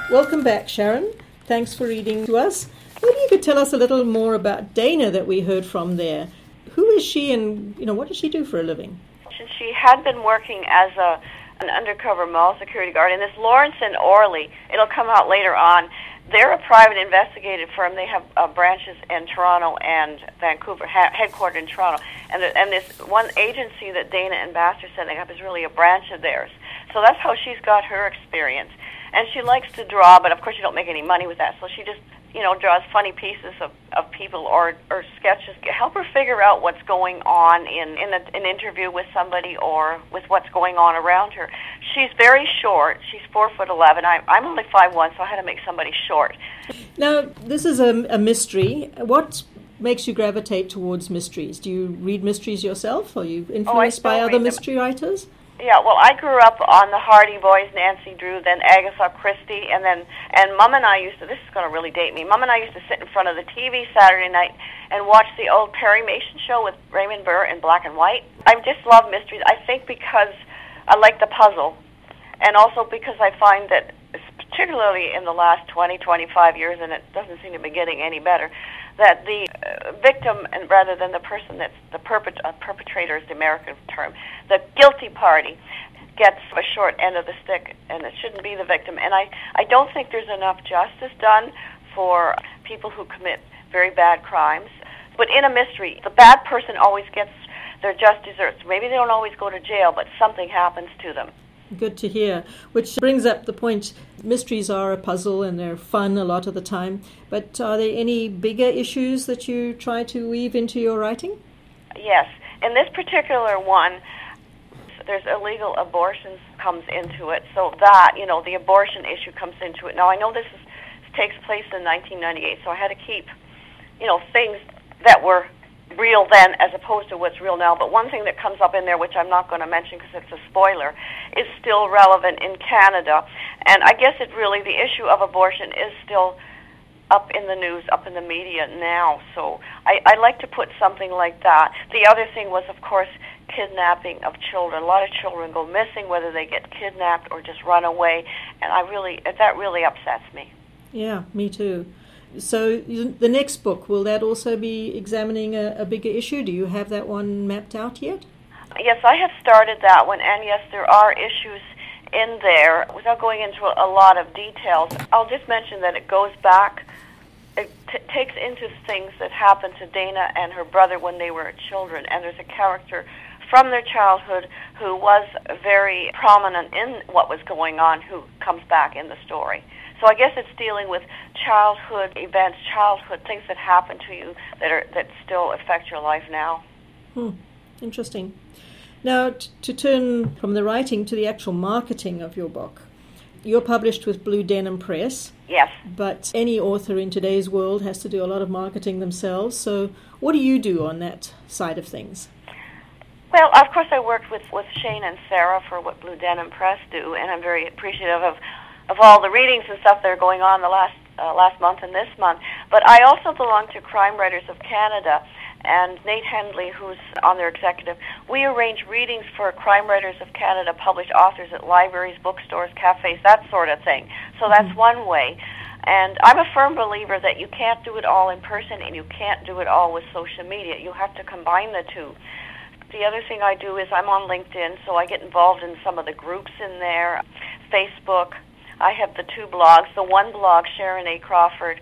Welcome back, Sharon. Thanks for reading to us. Maybe you could tell us a little more about Dana that we heard from there. Who is she and, what does she do for a living? She had been working as an undercover mall security guard in this Lawrence and Orly. It'll come out later on. They're a private investigative firm. They have branches in Toronto and Vancouver, headquartered in Toronto. And this one agency that Dana and Bass are setting up is really a branch of theirs. So that's how she's got her experience. And she likes to draw, but of course you don't make any money with that. So she just, draws funny pieces of people or sketches. Help her figure out what's going on in an interview with somebody or with what's going on around her. She's very short. She's 4'11". I'm only 5'1", so I had to make somebody short. Now, this is a mystery. What makes you gravitate towards mysteries? Do you read mysteries yourself? Are you influenced by other mystery writers? Yeah, well, I grew up on the Hardy Boys, Nancy Drew, then Agatha Christie, and Mom and I used to, this is going to really date me, Mom and I used to sit in front of the TV Saturday night and watch the old Perry Mason show with Raymond Burr in black and white. I just love mysteries, I think because I like the puzzle, and also because I find that, particularly in the last 20, 25 years, and it doesn't seem to be getting any better, that the victim, and rather than the person that's the perpetrator is the American term, the guilty party gets a short end of the stick, and it shouldn't be the victim. And I don't think there's enough justice done for people who commit very bad crimes. But in a mystery, the bad person always gets their just desserts. Maybe they don't always go to jail, but something happens to them. Good to hear. Which brings up the point, mysteries are a puzzle and they're fun a lot of the time. But are there any bigger issues that you try to weave into your writing? Yes. In this particular one, there's illegal abortions comes into it. So that, the abortion issue comes into it. Now, I know this takes place in 1998, so I had to keep, things that were real then as opposed to what's real now. But one thing that comes up in there, which I'm not going to mention because it's a spoiler, is still relevant in Canada. And I guess the issue of abortion is still up in the news, up in the media now. So I like to put something like that. The other thing was, of course, kidnapping of children. A lot of children go missing, whether they get kidnapped or just run away. And that really upsets me. Yeah, me too. So the next book, will that also be examining a bigger issue? Do you have that one mapped out yet? Yes, I have started that one, and yes, there are issues in there. Without going into a lot of details, I'll just mention that it goes back, it takes into things that happened to Dana and her brother when they were children, and there's a character from their childhood who was very prominent in what was going on who comes back in the story. So I guess it's dealing with childhood events, childhood things that happen to you that still affect your life now. Interesting. Now, to turn from the writing to the actual marketing of your book, you're published with Blue Denim Press. Yes. But any author in today's world has to do a lot of marketing themselves. So what do you do on that side of things? Well, of course, I worked with Shane and Sarah for what Blue Denim Press do, and I'm very appreciative of all the readings and stuff that are going on the last month and this month. But I also belong to Crime Writers of Canada, and Nate Hendley, who's on their executive, we arrange readings for Crime Writers of Canada published authors at libraries, bookstores, cafes, that sort of thing. So that's one way. And I'm a firm believer that you can't do it all in person and you can't do it all with social media. You have to combine the two. The other thing I do is I'm on LinkedIn, so I get involved in some of the groups in there, Facebook. I have the two blogs. The one blog, Sharon A. Crawford,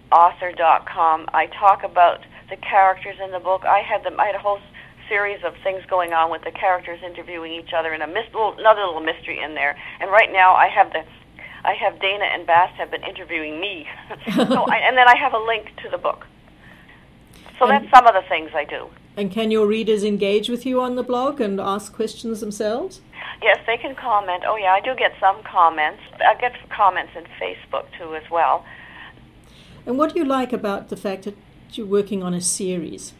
author.com. I talk about the characters in the book. I had a whole series of things going on with the characters interviewing each other, and another little mystery in there. And right now, I have Dana and Bass have been interviewing me. And then I have a link to the book. So that's some of the things I do. And can your readers engage with you on the blog and ask questions themselves? Yes, they can comment. Oh, yeah, I do get some comments. I get comments in Facebook, too, as well. And what do you like about the fact that you're working on a series?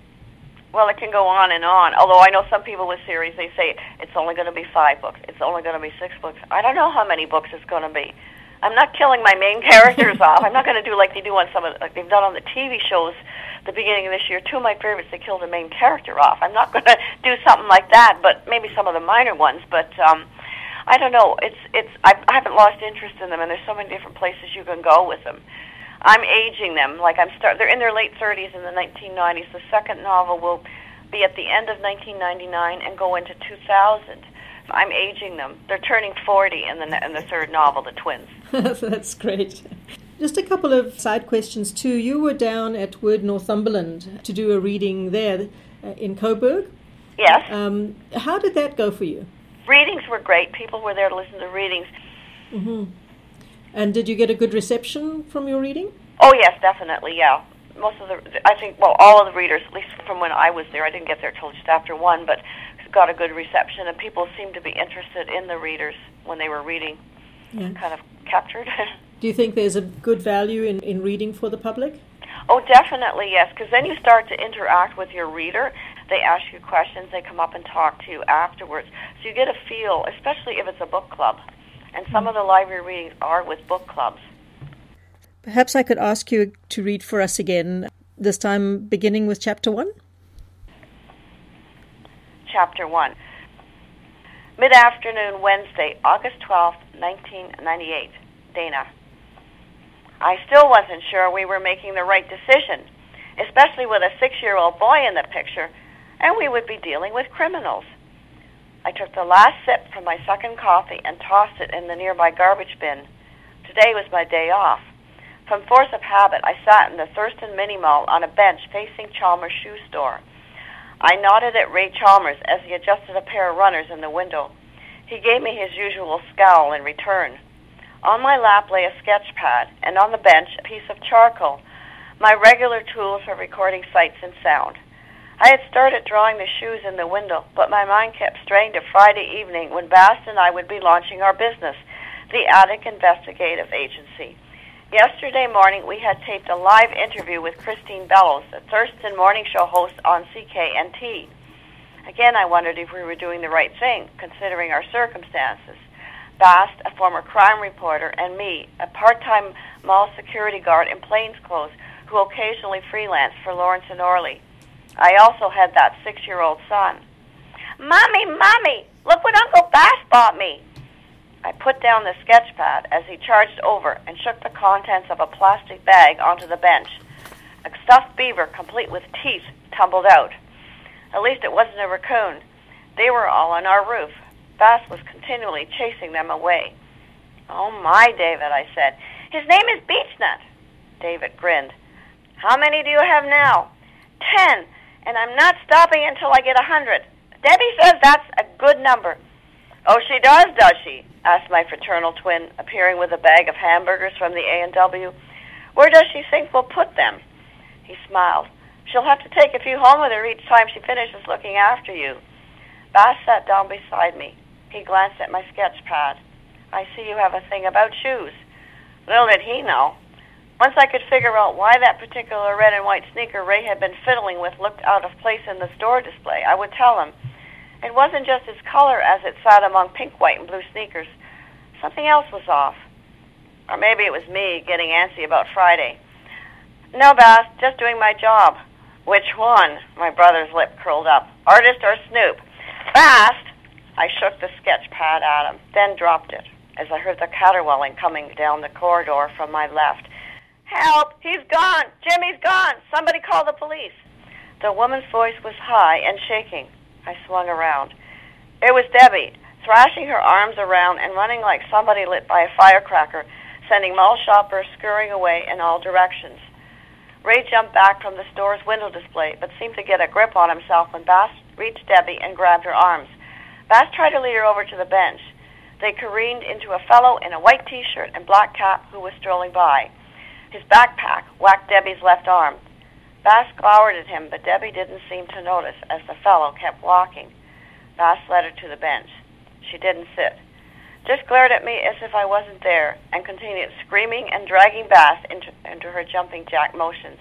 Well, it can go on and on. Although I know some people with series, they say it's only going to be 5 books. It's only going to be 6 books. I don't know how many books it's going to be. I'm not killing my main characters off. I'm not going to do like they do on like they've done on the TV shows the beginning of this year. 2 of my favorites, they killed the main character off. I'm not going to do something like that, but maybe some of the minor ones. But I don't know. I haven't lost interest in them, and there's so many different places you can go with them. I'm aging them. Like they're in their late 30s in the 1990s. The second novel will be at the end of 1999 and go into 2000. I'm aging them. They're turning 40 in the third novel, the twins. That's great. Just a couple of side questions too. You were down at Word Northumberland to do a reading there in Coburg. Yes. How did that go for you? Readings were great. People were there to listen to readings. Mm-hmm. And did you get a good reception from your reading? Oh, yes, definitely, yeah. All of the readers, at least from when I was there, I didn't get there till just after 1, but got a good reception, and people seemed to be interested in the readers when they were reading. Yeah. Kind of captured. Do you think there's a good value in reading for the public? Oh, definitely, yes, because then you start to interact with your reader. They ask you questions, they come up and talk to you afterwards. So you get a feel, especially if it's a book club. And some of the library readings are with book clubs. Perhaps I could ask you to read for us again, this time beginning with Chapter 1? Chapter 1. Mid-afternoon, Wednesday, August 12th, 1998. Dana. I still wasn't sure we were making the right decision, especially with a 6-year-old boy in the picture, and we would be dealing with criminals. I took the last sip from my second coffee and tossed it in the nearby garbage bin. Today was my day off. From force of habit, I sat in the Thurston Mini Mall on a bench facing Chalmers' shoe store. I nodded at Ray Chalmers as he adjusted a pair of runners in the window. He gave me his usual scowl in return. On my lap lay a sketch pad, and on the bench a piece of charcoal, my regular tools for recording sights and sound. I had started drawing the shoes in the window, but my mind kept straying to Friday evening when Bast and I would be launching our business, the Attic Investigative Agency. Yesterday morning, we had taped a live interview with Christine Bellows, the Thurston morning show host on CKNT. Again, I wondered if we were doing the right thing, considering our circumstances. Bast, a former crime reporter, and me, a part-time mall security guard in plainclothes who occasionally freelanced for Lawrence and Orley. I also had that 6-year-old son. Mommy, look what Uncle Bast bought me. I put down the sketch pad as he charged over and shook the contents of a plastic bag onto the bench. A stuffed beaver, complete with teeth, tumbled out. At least it wasn't a raccoon. They were all on our roof. Bast was continually chasing them away. Oh my, David, I said. His name is Beechnut. David grinned. How many do you have now? 10, and I'm not stopping until I get 100. Debbie says that's a good number. Oh, she does she? Asked my fraternal twin, appearing with a bag of hamburgers from the A&W. Where does she think we'll put them? He smiled. She'll have to take a few home with her each time she finishes looking after you. Bast sat down beside me. He glanced at my sketch pad. I see you have a thing about shoes. Little did he know. Once I could figure out why that particular red and white sneaker Ray had been fiddling with looked out of place in the store display, I would tell him. It wasn't just its color as it sat among pink, white, and blue sneakers. Something else was off. Or maybe it was me getting antsy about Friday. No, Bast, just doing my job. Which one? My brother's lip curled up. Artist or Snoop? Bast! I shook the sketch pad at him, then dropped it, as I heard the caterwauling coming down the corridor from my left. Help! He's gone! Jimmy's gone! Somebody call the police! The woman's voice was high and shaking. I swung around. It was Debbie, thrashing her arms around and running like somebody lit by a firecracker, sending mall shoppers scurrying away in all directions. Ray jumped back from the store's window display, but seemed to get a grip on himself when Bast reached Debbie and grabbed her arms. Bast tried to lead her over to the bench. They careened into a fellow in a white T-shirt and black cap who was strolling by. His backpack whacked Debbie's left arm. Bast glowered at him, but Debbie didn't seem to notice as the fellow kept walking. Bast led her to the bench. She didn't sit. Just glared at me as if I wasn't there, and continued screaming and dragging Bast into her jumping jack motions.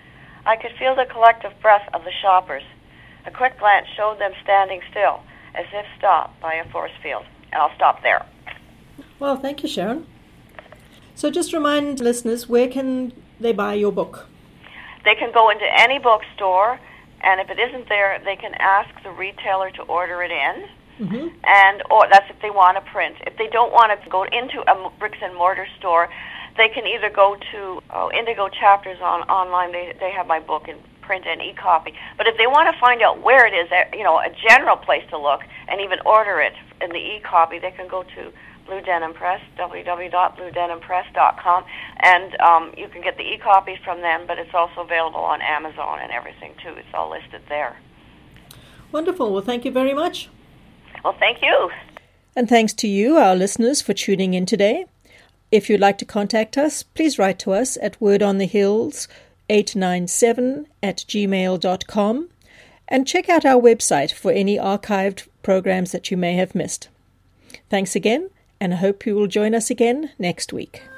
I could feel the collective breath of the shoppers. A quick glance showed them standing still, as if stopped by a force field. And I'll stop there. Well, thank you, Sharon. So just remind listeners, where can they buy your book? They can go into any bookstore, and if it isn't there, they can ask the retailer to order it in. and or that's if they want to print. If they don't want to go into a bricks and mortar store, they can either go to Indigo Chapters online. They have my book in print and e-copy. But if they want to find out where it is, a general place to look, and even order it in the e-copy, they can go to Blue Denim Press, www.bluedenimpress.com, and you can get the e-copies from them, but it's also available on Amazon and everything, too. It's all listed there. Wonderful. Well, thank you very much. Well, thank you. And thanks to you, our listeners, for tuning in today. If you'd like to contact us, please write to us at wordonthehills897@gmail.com, and check out our website for any archived programs that you may have missed. Thanks again, and I hope you will join us again next week.